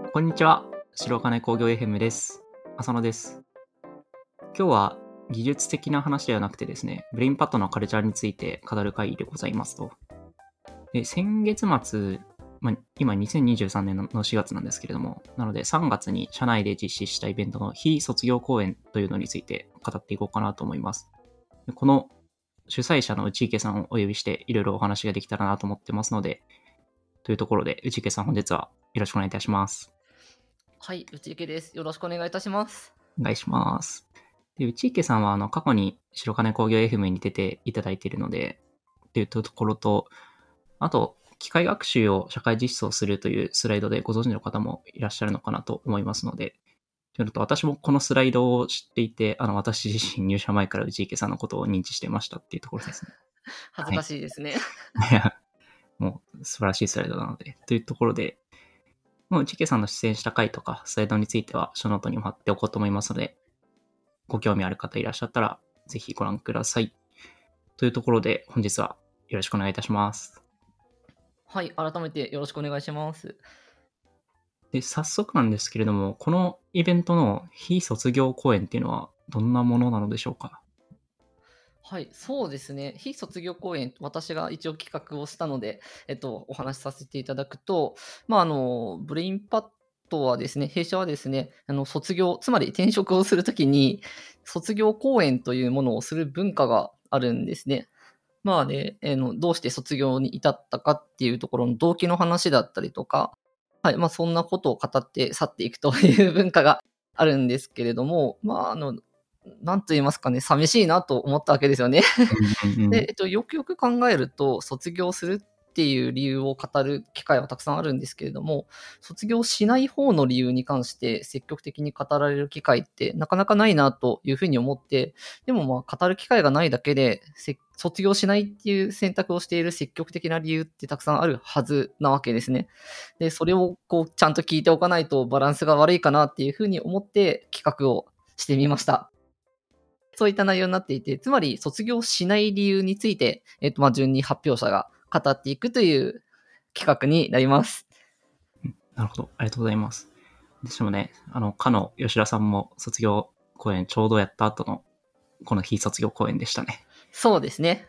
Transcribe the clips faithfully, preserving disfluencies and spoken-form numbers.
こんにちは。白金工業 エフエム です。浅野です。今日は技術的な話ではなくてですね、ブレインパッドのカルチャーについて語る会でございますと。で、先月末、まあ、今にせんにじゅうさんねんのしがつなんですけれども、なのでさんがつに社内で実施したイベントの非卒業公演というのについて語っていこうかなと思います。でこの主催者の内池さんをお呼びしていろいろお話ができたらなと思ってますので、というところで内池さん本日はよろしくお願いいたします。 はい、内池です。よろしくお願いいたします。 お願いします。で、内池さんはあの過去に白金工業 エフエム に出ていただいているので、っていうところと、あと、機械学習を社会実装するというスライドでご存知の方もいらっしゃるのかなと思いますので、というのと私もこのスライドを知っていて、あの私自身入社前から内池さんのことを認知してましたっていうところですね。 恥ずかしいですね。 いや、もう素晴らしいスライドなので、というところで、もう内池さんの出演した回とかスライドについては書ノートにも貼っておこうと思いますので、ご興味ある方いらっしゃったら、ぜひご覧ください。というところで、本日はよろしくお願いいたします。 はい、改めてよろしくお願いします。 で、早速なんですけれども、このイベントの非卒業公演っていうのはどんなものなのでしょうか？ はい、そうですね。非卒業公演、私が一応企画をしたので、えっと、お話しさせていただくと、まあ、あの、ブレインパッドはですね、弊社はですね、あの、卒業、つまり転職をするときに、卒業公演というものをする文化があるんですね。まあね、えーの、どうして卒業に至ったかっていうところの動機の話だったりとか、はい、まあそんなことを語って去っていくという文化があるんですけれども、まああの、なんと言いますかね、寂しいなと思ったわけですよね。 うんうんうん。 で、えっと、よくよく考えると、卒業するっていう理由を語る機会はたくさんあるんですけれども、卒業しない方の理由に関して積極的に語られる機会ってなかなかないなというふうに思って、でもまあ語る機会がないだけで、せ卒業しないっていう選択をしている積極的な理由ってたくさんあるはずなわけですね。で、それをこうちゃんと聞いておかないとバランスが悪いかなっていうふうに思って企画をしてみました。そういった内容になっていて、つまり卒業しない理由について、えっと、まあ、順に発表者が語っていくという企画になります。 なるほど。ありがとうございます。でしもね、あの、かの吉田さんも卒業公演ちょうどやった後の、この非卒業公演でしたね。 そうですね。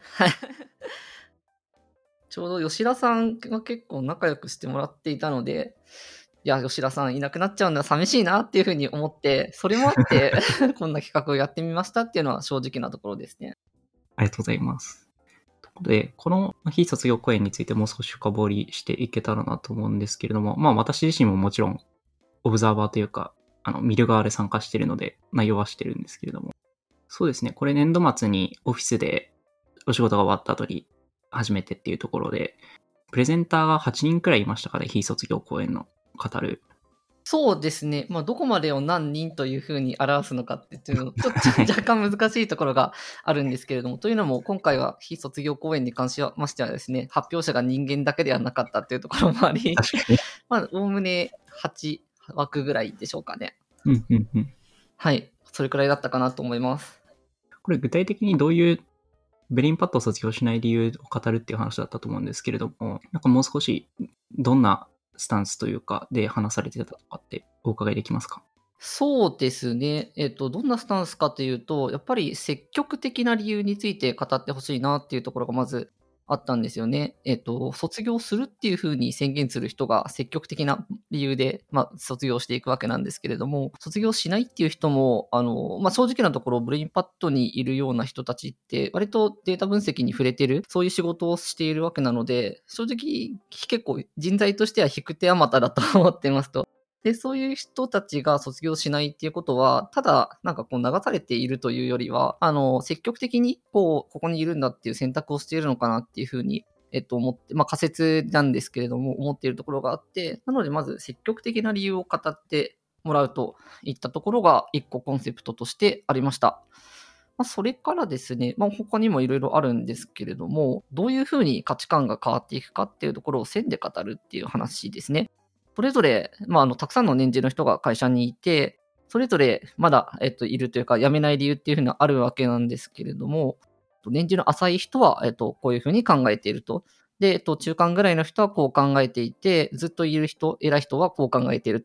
ちょうど吉田さんが結構仲良くしてもらっていたので、いや、吉田さんいなくなっちゃうのは寂しいなっていうふうに思って、それもあってこんな企画をやってみましたっていうのは正直なところですね。 ありがとうございます。ということで、この非卒業公演についてもう少し深掘りしていけたらなと思うんですけれども、まあ私自身ももちろんオブザーバーというか、あの、見る側で参加しているので、内容はしてるんですけれども。そうですね、これ年度末にオフィスでお仕事が終わった後に初めてっていうところで、プレゼンターがはちにんくらいいましたかね、非卒業公演の語る。 そうですね。まあ、どこまでを何人というふうに表すのかっていうの、ちょっと若干難しいところがあるんですけれども、というのも今回は非卒業公演に関しましてはですね、発表者が人間だけではなかったっていうところもあり、 確かに。 まあ、おおむねはちわくぐらいでしょうかね。 うんうんうん。 はい。それくらいだったかなと思います。 これ具体的にどういうブレインパッドを卒業しない理由を語るっていう話だったと思うんですけれども、なんかもう少しどんなスタンスというかで話されてたとかってお伺いできますか？ そうですね。えっと、どんなスタンスかというと、やっぱり積極的な理由について語ってほしいなっていうところがまずあったんですよね。えっと、卒業するっていう風に宣言する人が積極的な理由で、まあ、卒業していくわけなんですけれども、卒業しないっていう人も、あの、まあ、正直なところ、ブレインパッドにいるような人たちって、割とデータ分析に触れてる、そういう仕事をしているわけなので、正直結構人材としては引く手あまただと思ってますと。で、そういう人たちが卒業しないっていうことは、ただ、なんかこう流されているというよりは、あの、積極的にこう、ここにいるんだっていう選択をしているのかなっていうふうに、えっと、思って、まあ仮説なんですけれども、思っているところがあって、なのでまず積極的な理由を語ってもらうといったところが一個コンセプトとしてありました。まあ、それからですね、まあ、他にもいろいろあるんですけれども、どういうふうに価値観が変わっていくかっていうところを線で語るっていう話ですね。それぞれ、まあ、あの、たくさんの年次の人が会社にいて、それぞれまだ、えっと、いるというか、辞めない理由っていうふうにあるわけなんですけれども、年次の浅い人は、えっと、こういうふうに考えていると。で、えっと、中間ぐらいの人はこう考えていて、ずっといる人、偉い人はこう考えていると。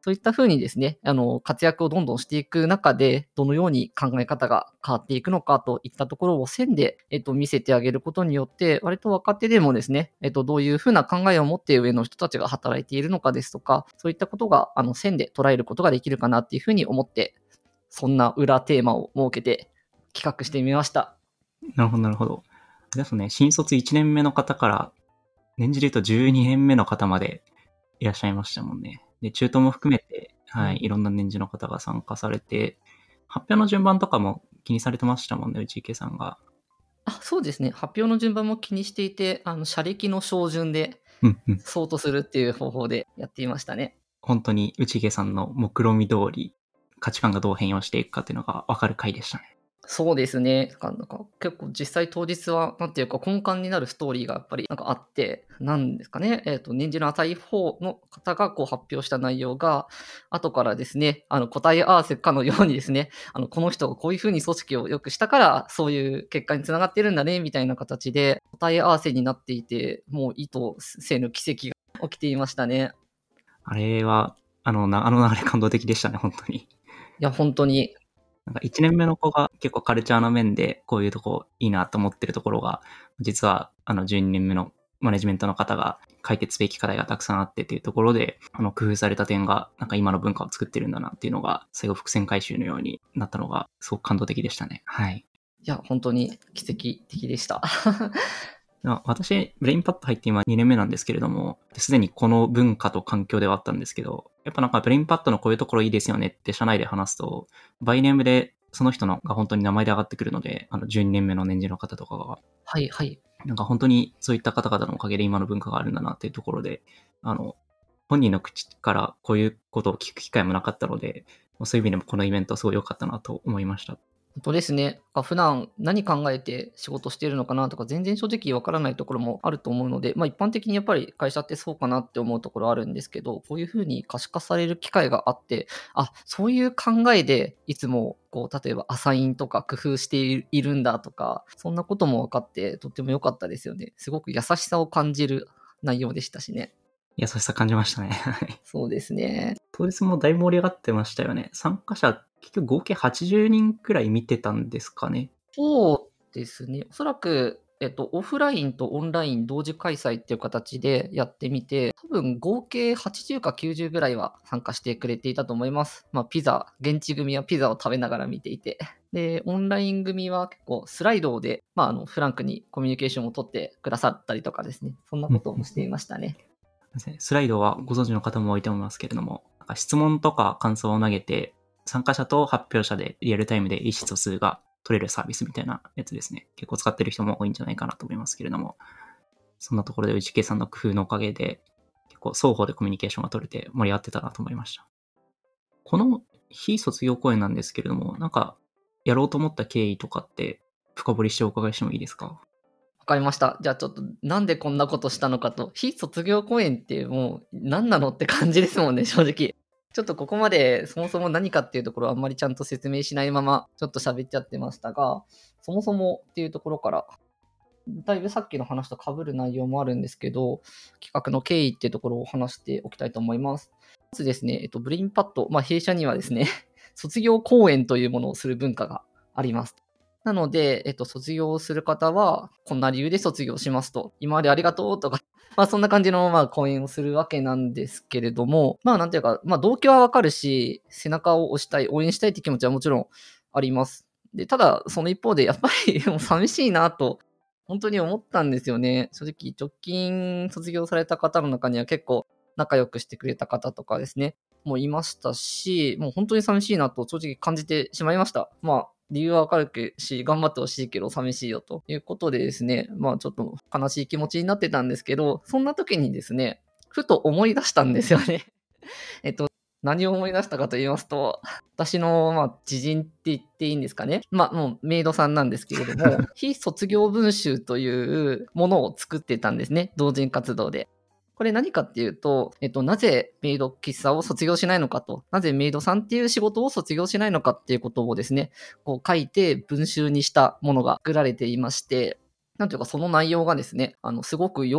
そういったふうにですね、あの、活躍をどんどんしていく中で、どのように考え方が変わっていくのかといったところを線で、えっと、見せてあげることによって、割と若手でもですね、えっと、どういうふうな考えを持って上の人たちが働いているのかですとか、そういったことが、あの、線で捉えることができるかなっていうふうに思って、そんな裏テーマを設けて企画してみました。 なるほど、なるほど。ですね、新卒いちねんめの方から、年次で言うとじゅうにねんめの方までいらっしゃいましたもんね。で、中東も含めて、はい、いろんな年次の方が参加されて、発表の順番とかも気にされてましたもんね、内池さんが。 あ、そうですね。発表の順番も気にしていて、あの、社歴の照準で、 うんうん。 ソートするっていう方法でやっていましたね。 本当に内池さんの目論見通り、価値観がどう変容していくかっていうのが分かる回でしたね。 そうですね。なんか結構実際当日は、なんていうか根幹になるストーリーがやっぱりなんかあって、なんですかね。えっ、と、年次の値方の方がこう発表した内容が、後からですね、あの答え合わせかのようにですね、あの、この人がこういうふうに組織を良くしたから、そういう結果につながってるんだね、みたいな形で答え合わせになっていて、もう意図せぬ奇跡が起きていましたね。 あれは、あの、あの流れ感動的でしたね、本当に。いや、本当に。 なんかいちねんめの子が結構カルチャーの面でこういうとこいいなと思ってるところが、実はあのじゅうにねんめのマネジメントの方が解決すべき課題がたくさんあってっていうところで、あの工夫された点がなんか今の文化を作ってるんだなっていうのが最後伏線回収のようになったのがすごく感動的でしたね。はい。 いや、本当に奇跡的でした。 私、ブレインパッド入って今にねんめなんですけれども、すでにこの文化と環境ではあったんですけど、やっぱなんかブレインパッドのこういうところいいですよねって社内で話すと、バイネームでその人のが本当に名前で上がってくるので、あのじゅうにねんめの年次の方とかが。 はいはい。 なんか本当にそういった方々のおかげで今の文化があるんだなっていうところで、あの、本人の口からこういうことを聞く機会もなかったので、そういう意味でもこのイベントすごい良かったなと思いました。 本当ですね。普段何考えて仕事しているのかなとか、全然正直わからないところもあると思うので、まあ、一般的にやっぱり会社ってそうかなって思うところあるんですけど、こういうふうに可視化される機会があって、あ、そういう考えでいつもこう例えばアサインとか工夫しているんだとか、そんなことも分かってとっても良かったですよね。すごく優しさを感じる内容でしたしね。 優しさ感じましたね。 そうですね。 当日もだいぶ盛り上がってましたよね。参加者、結局合計はちじゅうにんくらい見てたんですかね。 そうですね。おそらく、えっと、オフラインとオンライン同時開催っていう形でやってみて、多分合計はちじゅうかきゅうじゅうぐらいは参加してくれていたと思います。まあ、ピザ、現地組はピザを食べながら見ていて。で、オンライン組は結構スライドで、まあ、あの、フランクにコミュニケーションを取ってくださったりとかですね。そんなこともしていましたね。 スライドはご存知の方も多いと思いますけれども、なんか質問とか感想を投げて、参加者と発表者でリアルタイムで意思疎通が取れるサービスみたいなやつですね。結構使ってる人も多いんじゃないかなと思いますけれども、そんなところで内家さんの工夫のおかげで、結構双方でコミュニケーションが取れて盛り上がってたなと思いました。この非卒業公演なんですけれども、なんかやろうと思った経緯とかって深掘りしてお伺いしてもいいですか？ わかりました。じゃあちょっとなんでこんなことしたのかと、非卒業公演ってもう何なのって感じですもんね、正直。ちょっとここまでそもそも何かっていうところはあんまりちゃんと説明しないままちょっと喋っちゃってましたが、そもそもっていうところから、だいぶさっきの話と被る内容もあるんですけど、企画の経緯っていうところを話しておきたいと思います。まずですね、えっと、ブレインパッド、まあ、弊社にはですね、卒業公演というものをする文化があります。なので、えっと、卒業する方は、こんな理由で卒業しますと、今までありがとうとか、まあそんな感じの、まあ講演をするわけなんですけれども、まあなんていうか、まあ動機はわかるし、背中を押したい、応援したいって気持ちはもちろんあります。で、ただ、その一方で、やっぱりもう寂しいなと、本当に思ったんですよね。正直、直近卒業された方の中には結構仲良くしてくれた方とかですね、もういましたし、もう本当に寂しいなと正直感じてしまいました。まあ、理由はわかるし、頑張ってほしいけど寂しいよということでですね、まあちょっと悲しい気持ちになってたんですけど、そんな時にですね、ふと思い出したんですよね。えっと、何を思い出したかと言いますと、私の、まあ、知人って言っていいんですかね。まあ、もうメイドさんなんですけれども、非卒業文集というものを作ってたんですね。同人活動で。これ何かっていうと、えっと、なぜメイド喫茶を卒業しないのかと、なぜメイドさんっていう仕事を卒業しないのかっていうことをですね、こう書いて文集にしたものが作られていまして、なんていうかその内容がですね、あの、すごく良かっ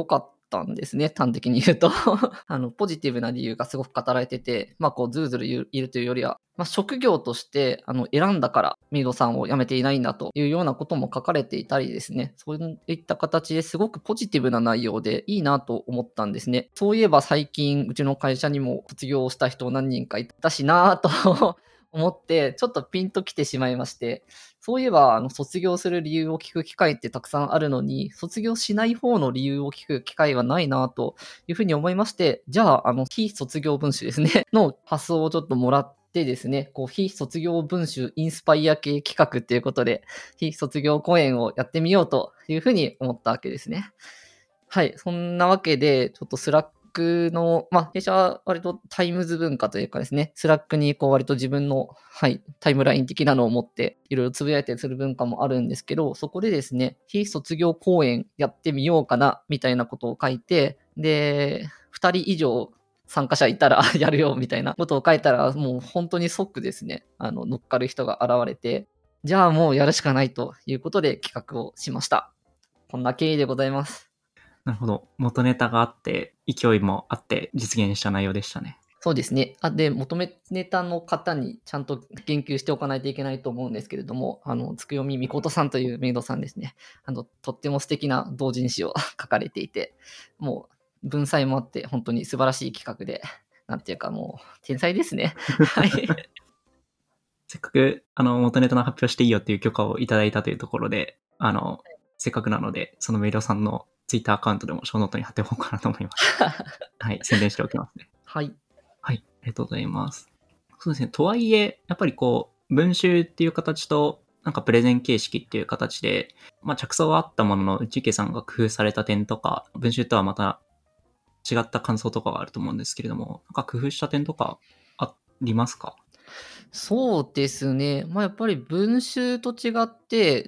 ったんですね、端的に言うと。あの、ポジティブな理由がすごく語られてて、まあ、こう、ずるずる言う言るというよりは、まあ、職業として、あの、選んだからメイドさんを辞めていないんだというようなことも書かれていたりですね、そういった形ですごくポジティブな内容でいいなと思ったんですね。そういえば最近、うちの会社にも卒業した人何人かいたしなぁと思って、ちょっとピンときてしまいまして、そういえば、あの、卒業する理由を聞く機会ってたくさんあるのに、卒業しない方の理由を聞く機会はないなというふうに思いまして、じゃあ、あの、非卒業文集ですね、の発想をちょっともらってですね、こう、非卒業文集インスパイア系企画っていうことで、非卒業講演をやってみようというふうに思ったわけですね。はい。そんなわけで、ちょっとスラックの、まあ、弊社は割とタイムズ文化というかですね、スラックにこう割と自分の、はい、タイムライン的なのを持って、いろいろつぶやいたりする文化もあるんですけど、そこでですね、非卒業講演やってみようかな、みたいなことを書いて、で、ふたり以上参加者いたらやるよ、みたいなことを書いたら、もう本当に即ですね、あの、乗っかる人が現れて、じゃあもうやるしかないということで企画をしました。こんな経緯でございます。 なるほど。元ネタがあって、勢いもあって実現した内容でしたね。 そうですね。あで、元ネタの方にちゃんと言及しておかないといけないと思うんですけれども、あの、つくよみみことさんというメイドさんですね。あの、とっても素敵な同人誌を書かれていて、もう文才もあって本当に素晴らしい企画で、なんていうかもう天才ですね。はい。 せっかく、あの、元ネタの発表していいよっていう許可をいただいたというところで、あの、せっかくなので、そのメイドさんのツイッターアカウントでもショーノートに貼っておこうかなと思います。はい、宣伝しておきますね。 はい。 はい、ありがとうございます。そうですね。とはいえ、やっぱりこう、文集っていう形と、なんかプレゼン形式っていう形で、まあ着想はあったものの、内家さんが工夫された点とか、文集とはまた違った感想とかがあると思うんですけれども、なんか工夫した点とかありますか？ そうですね。まあ、やっぱり文集と違って、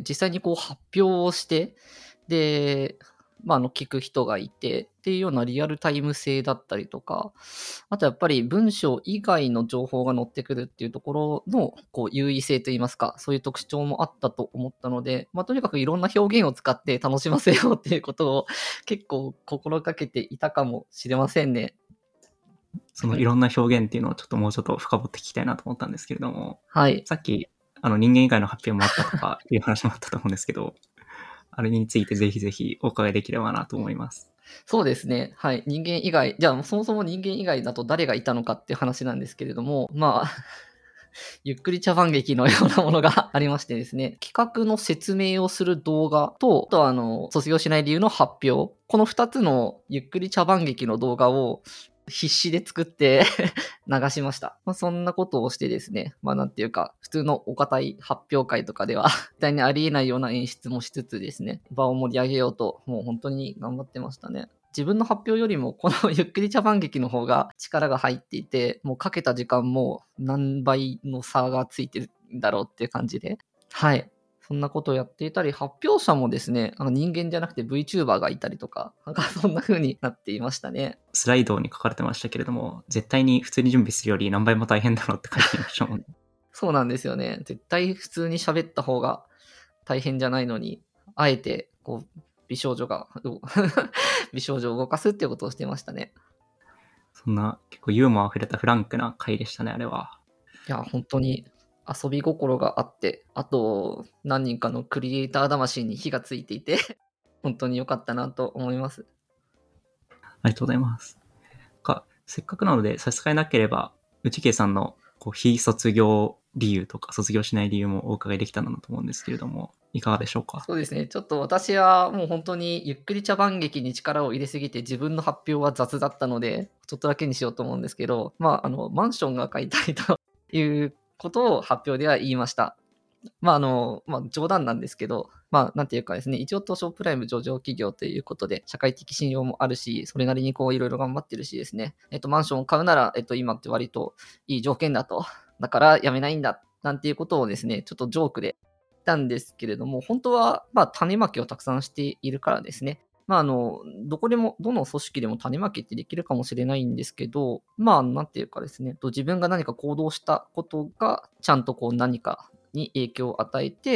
実際にこう発表をして、で、まあ、あの、聞く人がいてっていうようなリアルタイム性だったりとか、あとやっぱり文章以外の情報が載ってくるっていうところの、こう、優位性といいますか、そういう特徴もあったと思ったので、まあ、とにかくいろんな表現を使って楽しませようっていうことを結構心がけていたかもしれませんね。 そのいろんな表現っていうのをちょっともうちょっと深掘って聞きたいなと思ったんですけれども、 はい。 さっき、あの人間以外の発表もあったとかいう話もあったと思うんですけど、あれについてぜひぜひお伺いできればなと思います。 そうですね。はい。人間以外、じゃあそもそも人間以外だと誰がいたのかっていう話なんですけれども、まあ、ゆっくり茶番劇のようなものがありましてですね、企画の説明をする動画と、あとはあの、卒業しない理由の発表。このふたつのゆっくり茶番劇の動画を必死で作って流しました。まあ、そんなことをしてですね、まあなんていうか、普通のお堅い発表会とかでは絶対にありえないような演出もしつつですね、場を盛り上げようと、もう本当に頑張ってましたね。自分の発表よりも、このゆっくり茶番劇の方が力が入っていて、もうかけた時間も何倍の差がついてるんだろうっていう感じで。はい。そんなことをやっていたり、発表者もですね、あの人間じゃなくて VTuber がいたりとか、なんかそんな風になっていましたね。 スライドに書かれてましたけれども、絶対に普通に準備するより何倍も大変だろうって書いていましたもんね。 そうなんですよね。絶対普通に喋った方が大変じゃないのに、あえて、こう、美少女が、美少女を動かすっていうことをしてましたね。 そんな結構ユーモア溢れたフランクな回でしたね、あれは。 いや、本当に遊び心があって、あと、何人かのクリエイター魂に火がついていて、本当に良かったなと思います。 ありがとうございます。かせっかくなので差し支えなければ、内家さんのこう非卒業理由とか卒業しない理由もお伺いできたらなと思うんですけれども、いかがでしょうか？ そうですね。ちょっと私はもう本当にゆっくり茶番劇に力を入れすぎて自分の発表は雑だったので、ちょっとだけにしようと思うんですけど、まあ、あの、マンションが買いたいということを発表では言いました。まあ、あの、まあ、冗談なんですけど、まあ、なんていうかですね、一応東証プライム上場企業ということで、社会的信用もあるし、それなりにこう、いろいろ頑張ってるしですね、えっと、マンションを買うなら、えっと、今って割といい条件だと。だから辞めないんだ。なんていうことをですね、ちょっとジョークで言ったんですけれども、本当は、まあ、種まきをたくさんしているからですね。まあ、あの、どこでも、どの組織でも種まきってできるかもしれないんですけど、まあ、なんていうかですね、と自分が何か行動したことが、ちゃんとこう何かに影響を与えて、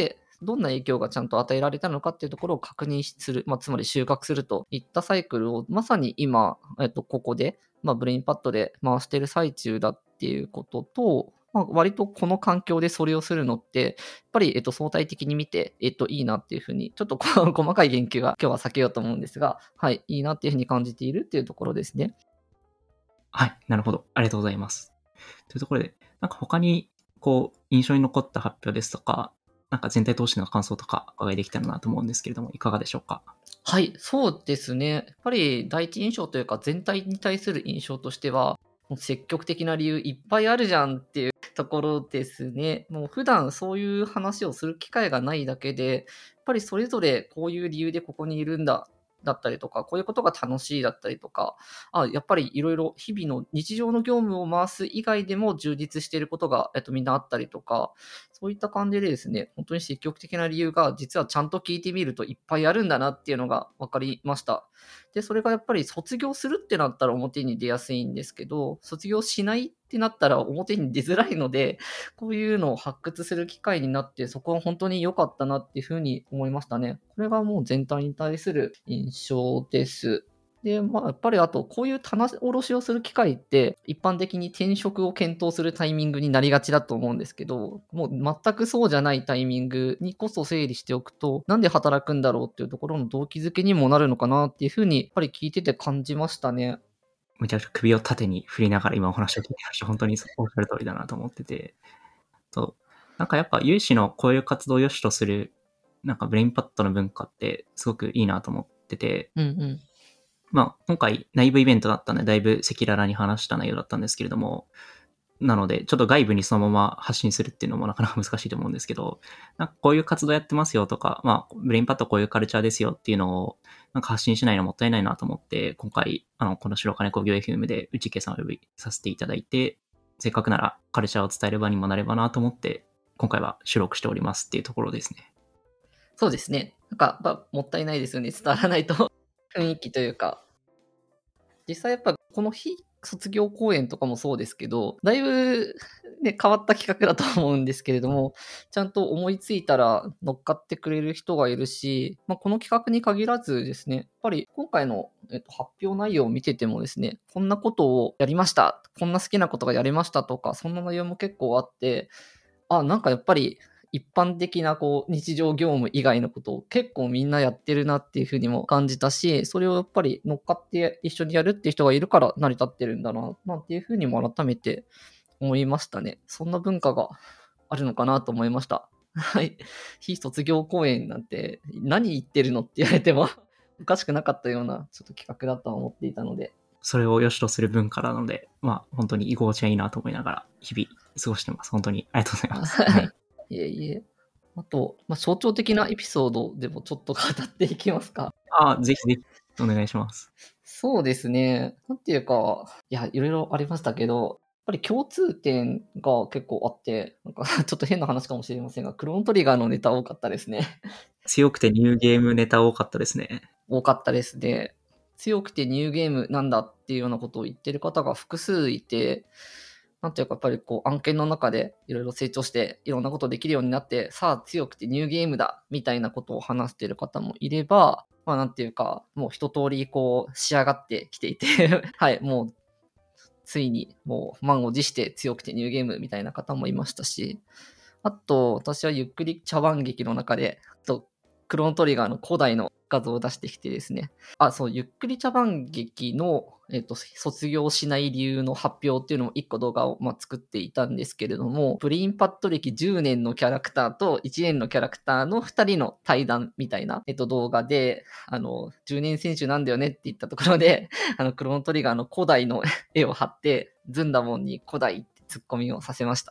どんな影響がちゃんと与えられたのかっていうところを確認する、まあ、つまり収穫するといったサイクルをまさに今、えっと、ここで、まあ、ブレインパッドで回してる最中だっていうことと、まあ、割とこの環境でそれをするのって、やっぱり、えっと、相対的に見て、えっと、いいなっていうふうに、ちょっとこう細かい言及は今日は避けようと思うんですが、はい、いいなっていうふうに感じているっていうところですね。 はい、なるほど。ありがとうございます。というところで、なんか他に、こう、印象に残った発表ですとか、なんか全体通しての感想とかお伺いできたらなと思うんですけれども、いかがでしょうか。 はい、そうですね。やっぱり第一印象というか、全体に対する印象としては、もう積極的な理由いっぱいあるじゃんっていうところですね。もう普段そういう話をする機会がないだけで、やっぱりそれぞれこういう理由でここにいるんだ。だったりとか、こういうことが楽しいだったりとか、あ、やっぱりいろいろ日々の日常の業務を回す以外でも充実していることが、えっと、みんなあったりとか、そういった感じでですね、本当に積極的な理由が実はちゃんと聞いてみるといっぱいあるんだなっていうのが分かりました。で、それがやっぱり卒業するってなったら表に出やすいんですけど、卒業しないってなったら表に出づらいので、こういうのを発掘する機会になって、そこは本当に良かったなっていうふうに思いましたね。これがもう全体に対する印象です。で、まあ、やっぱりあと、こういう棚卸しをする機会って、一般的に転職を検討するタイミングになりがちだと思うんですけど、もう全くそうじゃないタイミングにこそ整理しておくと、なんで働くんだろうっていうところの動機づけにもなるのかなっていうふうに、やっぱり聞いてて感じましたね。 むちゃくちゃ首を縦に振りながら今お話を聞いてました。本当におっしゃる通りだなと思ってて。と、なんかやっぱ有志のこういう活動を良しとする、なんかブレインパッドの文化ってすごくいいなと思ってて、 うんうん。 まあ今回内部イベントだったんでだいぶ赤裸々に話した内容だったんですけれども、なのでちょっと外部にそのまま発信するっていうのもなかなか難しいと思うんですけど、なんかこういう活動やってますよとか、まあブレインパッドこういうカルチャーですよっていうのをなんか発信しないのもったいないなと思って、今回あのこの白金工業 エフエム で内池さんをお呼びさせていただいて、せっかくならカルチャーを伝える場にもなればなと思って今回は収録しておりますっていうところですね。 そうですね。なんか、まあ、もったいないですよね。伝わらないと雰囲気というか、実際やっぱこの非卒業公演とかもそうですけど、だいぶね、変わった企画だと思うんですけれども、ちゃんと思いついたら乗っかってくれる人がいるし、まあ、この企画に限らずですね、やっぱり今回の、えっと、発表内容を見ててもですね、こんなことをやりました、こんな好きなことがやれましたとか、そんな内容も結構あって、あ、なんかやっぱり一般的なこう日常業務以外のことを結構みんなやってるなっていう風にも感じたし、それをやっぱり乗っかって一緒にやるっていう人がいるから成り立ってるんだな、なんていう風にも改めて思いましたね。そんな文化があるのかなと思いました。はい。非卒業公演なんて何言ってるのって言われてもおかしくなかったようなちょっと企画だとは思っていたので。 それを良しとする文化なので、まあ本当に居心地がいいなと思いながら日々過ごしてます。本当にありがとうございます。はい。 いえいえ。あと、まあ、象徴的なエピソードでもちょっと語っていきますか。 ああ、ぜひぜひお願いします。 そうですね。なんていうか、いや、いろいろありましたけど、やっぱり共通点が結構あって、なんかちょっと変な話かもしれませんが、クロノトリガーのネタ多かったですね。 強くてニューゲームネタ多かったですね。 多かったですね。強くてニューゲームなんだっていうようなことを言ってる方が複数いて、なんていうかやっぱりこう案件の中でいろいろ成長していろんなことできるようになって、さあ強くてニューゲームだみたいなことを話している方もいれば、まあなんていうか、もう一通りこう仕上がってきていてはい、もうついにもう満を持して強くてニューゲームみたいな方もいましたし、あと私はゆっくり茶番劇の中で、とクロノトリガーの古代の画像を出してきてですね、あ、そう、ゆっくり茶番劇の、えっと、卒業しない理由の発表っていうのもいっこ動画を、まあ、作っていたんですけれども、ブレインパッド歴じゅうねんのキャラクターといちねんのキャラクターのふたりの対談みたいな、えっと、動画で、あの、じゅうねん選手なんだよねって言ったところで、あの、クロノトリガーの古代の絵を貼って、ズンダモンに古代ってツッコミをさせました。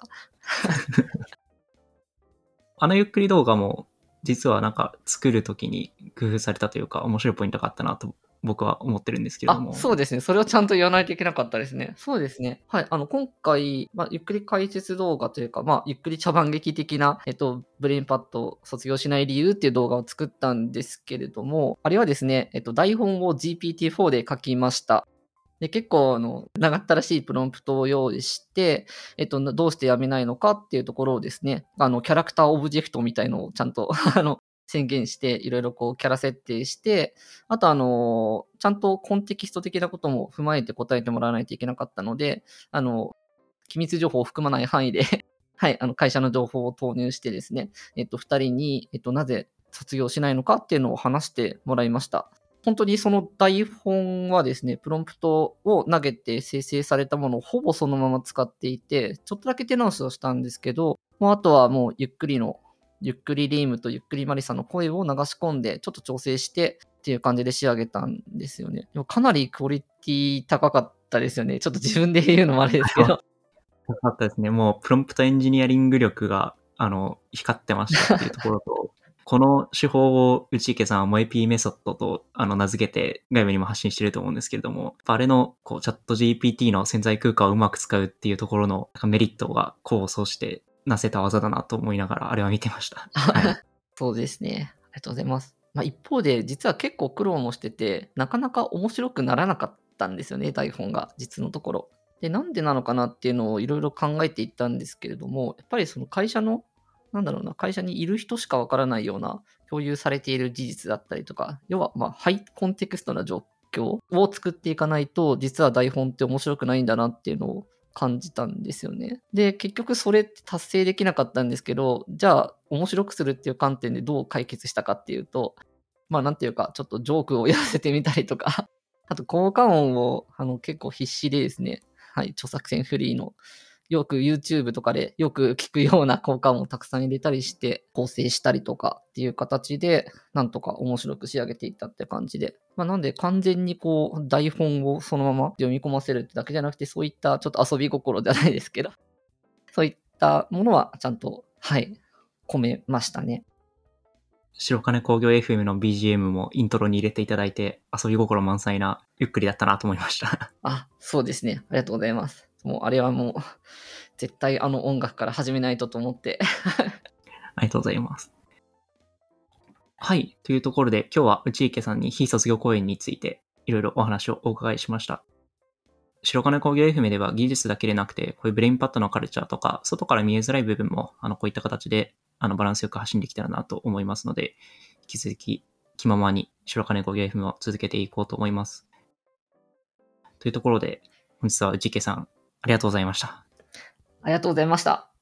あのゆっくり動画も実はなんか作るときに工夫されたというか面白いポイントがあったなと僕は思ってるんですけれども。 あ、そうですね。それをちゃんと言わないといけなかったですね。そうですね。はい。あの、今回、まあ、ゆっくり解説動画というか、まあ、ゆっくり茶番劇的な、えっと、ブレインパッドを卒業しない理由っていう動画を作ったんですけれども、あれはですね、えっと、台本を ジーピーティーフォー で書きました。 で、結構、あの、長ったらしいプロンプトを用意して、えっと、どうしてやめないのかっていうところをですね、あの、キャラクターオブジェクトみたいのをちゃんとあの、宣言して、いろいろこうキャラ設定して、あとあの、ちゃんとコンテキスト的なことも踏まえて答えてもらわないといけなかったので、あの、機密情報を含まない範囲ではい、あの、会社の情報を投入してですね、えっと、ふたりに、えっと、なぜ卒業しないのかっていうのを話してもらいました。本当にその台本はですね、プロンプトを投げて生成されたものをほぼそのまま使っていて、ちょっとだけ手直しをしたんですけど、もうあとはもうゆっくりの、ゆっくりリームとゆっくりマリサの声を流し込んで、ちょっと調整してっていう感じで仕上げたんですよね。でもかなりクオリティ高かったですよね。ちょっと自分で言うのもあれですけど。 高かったですね。もうプロンプトエンジニアリング力が、あの、光ってましたっていうところと、この手法を内池さんはモエピーメソッドとあの名付けて外部にも発信してると思うんですけれども、あれのこうチャット ジーピーティー の潜在空間をうまく使うっていうところのメリットが功を奏してなせた技だなと思いながらあれは見てました。はい、 そうですね。ありがとうございます。まあ、一方で、実は結構苦労もしてて、なかなか面白くならなかったんですよね、台本が、実のところ。で、なんでなのかなっていうのをいろいろ考えていったんですけれども、やっぱりその会社の、なんだろうな、会社にいる人しかわからないような共有されている事実だったりとか、要は、まあ、ハイコンテクストな状況を作っていかないと、実は台本って面白くないんだなっていうのを感じたんですよね。で、結局それって達成できなかったんですけど、じゃあ面白くするっていう観点でどう解決したかっていうと、まあなんていうか、ちょっとジョークをやらせてみたりとか、あと効果音をあの結構必死でですね、はい、著作権フリーのよく YouTube とかでよく聞くような効果音をたくさん入れたりして構成したりとかっていう形でなんとか面白く仕上げていったって感じで。まあなんで完全にこう台本をそのまま読み込ませるってだけじゃなくてそういったちょっと遊び心じゃないですけど、そういったものはちゃんと、はい、込めましたね。 白金工業 エフエム の ビージーエム もイントロに入れていただいて遊び心満載なゆっくりだったなと思いました。 あ、そうですね。ありがとうございます。もうあれはもう絶対あの音楽から始めないとと思ってありがとうございます。はい。というところで今日は内池さんに非卒業公演についていろいろお話をお伺いしました。白金工業 エフエム では技術だけでなくて、こういうブレインパッドのカルチャーとか、外から見えづらい部分も、あの、こういった形で、あの、バランスよく発信できたらなと思いますので、引き続き、気ままに白金工業 エフエム を続けていこうと思います。というところで、本日は内池さん、ありがとうございました。 ありがとうございました。